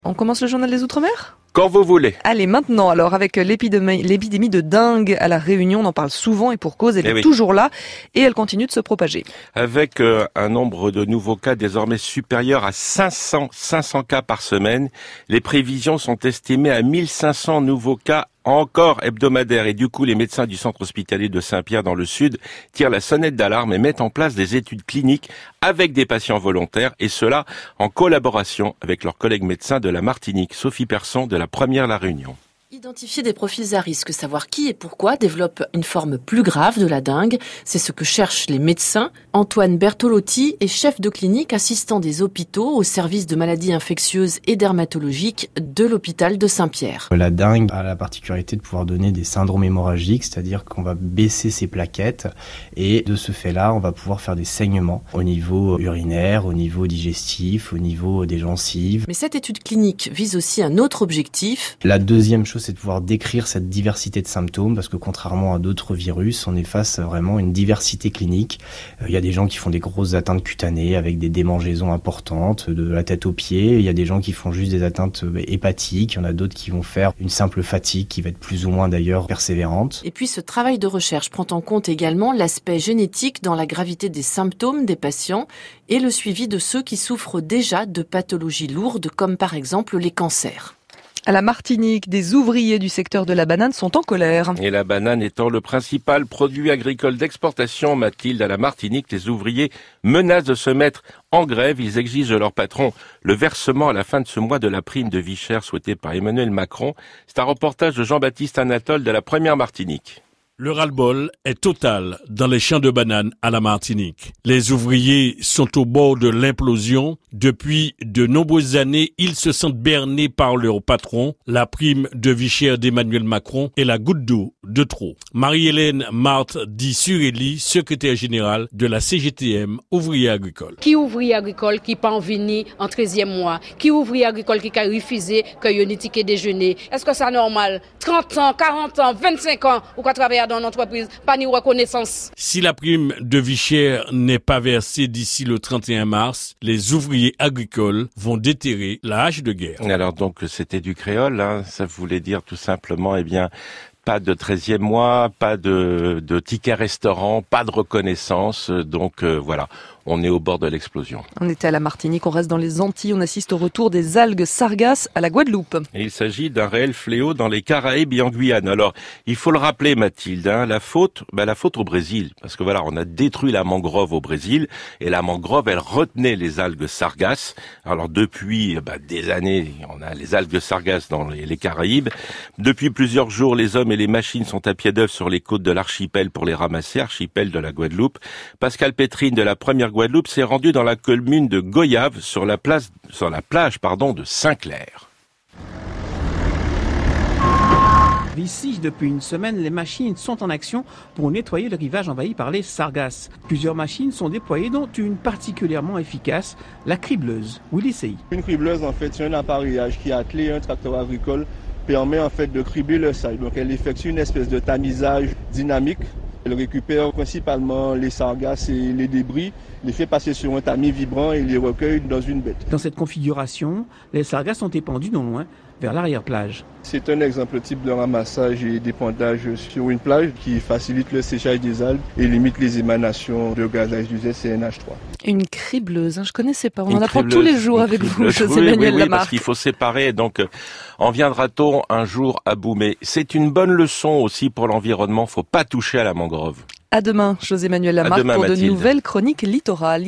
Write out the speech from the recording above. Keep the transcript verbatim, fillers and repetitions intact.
On commence le journal des Outre-mer ? Quand vous voulez. Allez, maintenant, alors, avec l'épidémie, l'épidémie de dengue à La Réunion, on en parle souvent et pour cause, elle eh est oui. toujours là et elle continue de se propager. Avec euh, un nombre de nouveaux cas désormais supérieur à cinq cents, cinq cents cas par semaine, les prévisions sont estimées à mille cinq cents nouveaux cas encore hebdomadaires. Et du coup, les médecins du centre hospitalier de Saint-Pierre dans le sud tirent la sonnette d'alarme et mettent en place des études cliniques avec des patients volontaires, et cela en collaboration avec leurs collègues médecins de la Martinique. Sophie Persson de la Première La Réunion. Identifier des profils à risque, savoir qui et pourquoi développe une forme plus grave de la dengue, c'est ce que cherchent les médecins. Antoine Bertolotti est chef de clinique assistant des hôpitaux au service de maladies infectieuses et dermatologiques de l'hôpital de Saint-Pierre. La dengue a la particularité de pouvoir donner des syndromes hémorragiques, c'est-à-dire qu'on va baisser ses plaquettes et de ce fait-là, on va pouvoir faire des saignements au niveau urinaire, au niveau digestif, au niveau des gencives. Mais cette étude clinique vise aussi un autre objectif. La deuxième chose, c'est de pouvoir décrire cette diversité de symptômes, parce que contrairement à d'autres virus, on est face à vraiment une diversité clinique. Il y a des gens qui font des grosses atteintes cutanées avec des démangeaisons importantes de la tête aux pieds. Il y a des gens qui font juste des atteintes hépatiques. Il y en a d'autres qui vont faire une simple fatigue qui va être plus ou moins d'ailleurs persévérante. Et puis ce travail de recherche prend en compte également l'aspect génétique dans la gravité des symptômes des patients et le suivi de ceux qui souffrent déjà de pathologies lourdes comme par exemple les cancers. À la Martinique, des ouvriers du secteur de la banane sont en colère. Et la banane étant le principal produit agricole d'exportation, Mathilde, à la Martinique, les ouvriers menacent de se mettre en grève. Ils exigent de leur patron le versement à la fin de ce mois de la prime de vie chère souhaitée par Emmanuel Macron. C'est un reportage de Jean-Baptiste Anatole de la Première Martinique. Le ras-le-bol est total dans les champs de bananes à la Martinique. Les ouvriers sont au bord de l'implosion. Depuis de nombreuses années, ils se sentent bernés par leur patron, la prime de vie chère d'Emmanuel Macron et la goutte d'eau de trop. Marie-Hélène Marthe dit Sureli, secrétaire générale de la C G T M ouvrier agricole. Qui ouvrier agricole qui pas venir en treizième mois? Qui ouvrier agricole qui a refusé que y ait un ticket déjeuner? Est-ce que c'est normal? trente ans, quarante ans, vingt-cinq ans, ou qu'on travaille dans l'entreprise, pas ni reconnaissance. Si la prime de vie chère n'est pas versée d'ici le trente et un mars, les ouvriers agricoles vont déterrer la hache de guerre. Alors donc c'était du créole, hein, ça voulait dire tout simplement, eh bien, pas de treizième mois, pas de, de ticket restaurant, pas de reconnaissance, donc euh, voilà. On est au bord de l'explosion. On était à la Martinique, on reste dans les Antilles, on assiste au retour des algues sargasses à la Guadeloupe. Et il s'agit d'un réel fléau dans les Caraïbes et en Guyane. Alors, il faut le rappeler, Mathilde, hein, la faute, ben, la faute au Brésil. Parce que voilà, on a détruit la mangrove au Brésil, et la mangrove, elle retenait les algues sargasses. Alors, depuis ben, des années, on a les algues sargasses dans les, les Caraïbes. Depuis plusieurs jours, les hommes et les machines sont à pied d'œuvre sur les côtes de l'archipel pour les ramasser, archipel de la Guadeloupe. Pascal Pétrine de la Première Guadeloupe s'est rendu dans la commune de Goyave sur la place, sur la plage, pardon, de Saint-Clair. Ici, depuis une semaine, les machines sont en action pour nettoyer le rivage envahi par les sargasses. Plusieurs machines sont déployées, dont une particulièrement efficace, la cribleuse. Willy Sey. Une cribleuse, en fait, c'est un appareillage qui est attelé à un tracteur agricole, permet en fait de cribler le sol. Donc elle effectue une espèce de tamisage dynamique. Elle récupère principalement les sargasses et les débris, les fait passer sur un tamis vibrant et les recueille dans une bête. Dans cette configuration, les sargasses sont épandus non loin, vers l'arrière-plage. C'est un exemple type de ramassage et d'épandage sur une plage qui facilite le séchage des algues et limite les émanations de gaz à effet de serre C N H trois. Une cribleuse, hein, je connaissais pas. On une en apprend cribleuse, tous les jours avec vous, José oui, Manuel oui, oui, Lamarque. Parce qu'il faut séparer, donc euh, en viendra-t-on un jour à bout. Mais c'est une bonne leçon aussi pour l'environnement, faut pas toucher à la mangrove. À demain, José Manuel Lamarque, demain, pour Mathilde. de nouvelles chroniques littorales.